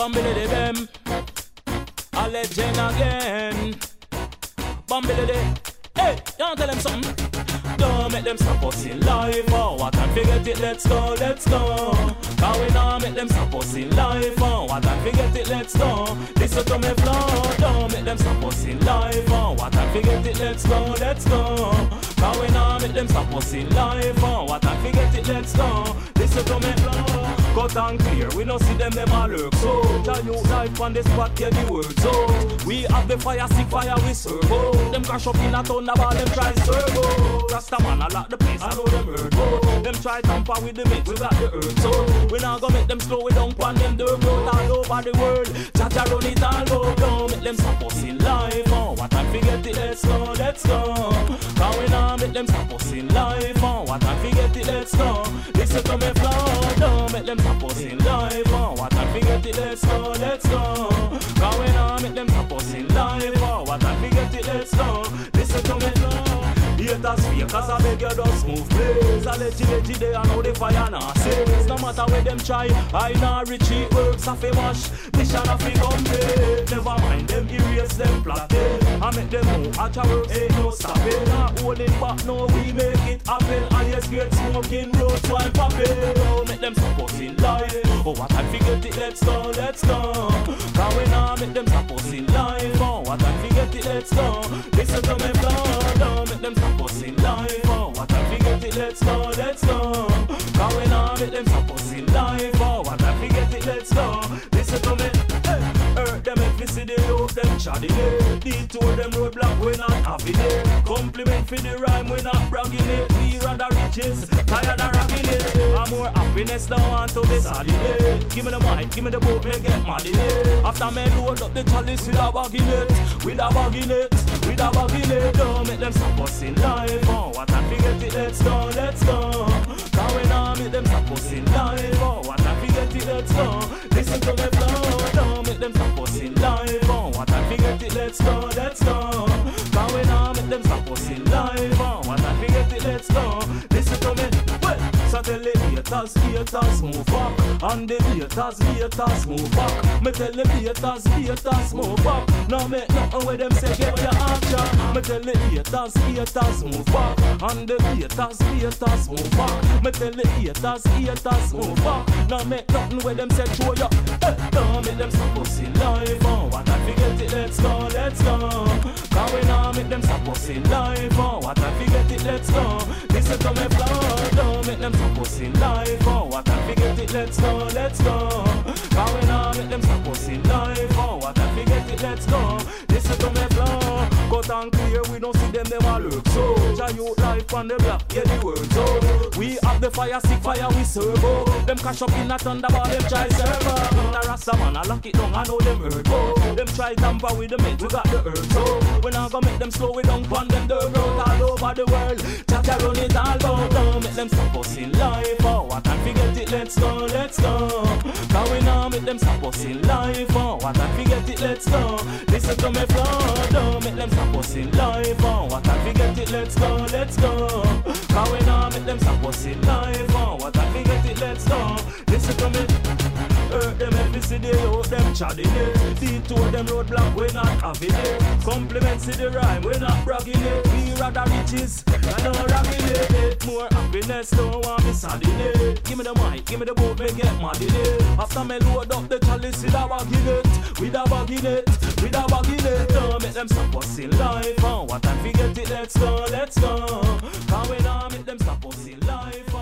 Bambili them, a legend again. Bambili, hey, you tell them something. Don't make them stop us in life. Oh, what and forget it, let's go, let's go. Cause we now make them stop us in life. Oh, what and forget it, let's go. Listen to me flow. Don't make them stop us in life. Oh, what and forget it, let's go, let's go. Cause we now make them stop us in life. Oh, what and forget it, let's go. Listen to me flow. Cut and clear, we don't see them a lurk. So, tell you life on the spot, get the word. So, we have the fire, sick fire, we serve. Oh, them crash up in a thunderball, them try serve. Oh, Rasta man, I lock the place, I know them hurt. Oh, them try tamper with the mix, we got the earth. So, we not gonna make them slow, we don't pan them dirt road all over the world. Jaja run it all go, don't make them stop us in life. Oh, what time forget it, let's go, let's go. Cause we not make them stop us in life. Oh, what time forget it, let's go. Listen to me flow, don't make them stop us in life. Oh, what time forget it, let's go, let's go. Cause we not make them stop us in life. Oh, what time forget it, let's go. Listen to me flow. Haters fake, cause I beg you just move please. I let you they I know the fire now says. No matter where them try, I not retreat. Works off a wash, mission off a complete. Never mind them, erase them plot it. I make them know, at your work ain't no stopping. Not holding back, no, we make it happen. I just get smoking, roads while popping. Don't make them stop us in life. Oh, what I forget it, let's go, let's go. Cause we now make them stop us in life. Oh, what I forget it, let's go. Listen to me flow, don't make them stop us in life. Oh, what I forget it, let's go, let's go. Cause we now make them stop us in life. Oh, what I forget it, let's go. Listen to me, hey. Hurt them if we see the youth, them chatty it. Detour them roadblock, we not having it. Compliment for the rhyme, we not bragging it. We rather riches, tired of rocking it. I'm more happiness, don't want to be sad in it. Give me the mic, give me the boat, me get mad in it. After me load up the chalice with a bag in it. With a bag in it, with a bag in it. Don't make them stop us in life. Oh, what I forget it, let's go, let's go. Cause we now make them stop us in life. Oh, what I forget it, let's go. Listen to me flow, don't make them stop us in life. Oh, what I forget it, let's go, let's go. Cause we now make them stop us in life. Oh, what I forget it, let's go. Listen to me, well, so tell the haters move back. And the haters move back. Me tell the haters move back. Now make nothing with them say get your action. Me tell the haters move back. And the haters move back. Me tell the haters move back. Now make nothing with them say show ya. Don't make them stop us in life. Oh, what I forget it, let's go, let's go. Cause we now make them stop us in life. Oh, what I forget it, let's go. Listen to me flow, don't make them stop us in life. Oh, what I forget it, let's go, let's go. Cause we now make them stop us in life. Oh, what I forget it, let's go. Listen to me flow, cut and clear, we don't see them a lurk. So, Jayu life on the block, yeah the word. So, we have the fire, sick fire, we serve. Oh, them crash up in a thunderball, them try server. The Rasta man, I lock it down, I know them hurt. Oh, them try tamper with the mate, we got the earth. So, we not gonna make them slow, we don't pan them dirt road all over the world. Jaja run it all about, don't make them stop us in life. Oh, what I forget it, let's go, let's go. Cause we now make them stop us in life. Oh, what I forget it, let's go. Listen to me flow, don't make them stop us in life. Oh, what I forget it, let's go, let's go. Cause we now make them stop us in life. Oh, what I forget it, let's go. Listen to me. Hurt them every city, out them chatting it. Detour them roadblock, we not having it. Compliments to the rhyme, we not bragging it. We rather riches, I know rocking it. More happiness, don't want me sad in it. Give me the mic, give me the boat, me get mad in it. After me load up the chalice with a bag in it. With a bag in it, with a bag in it. Don't make them stop us in life. Oh, what time forget it, let's go, let's go. Cause we now make them stop us in life.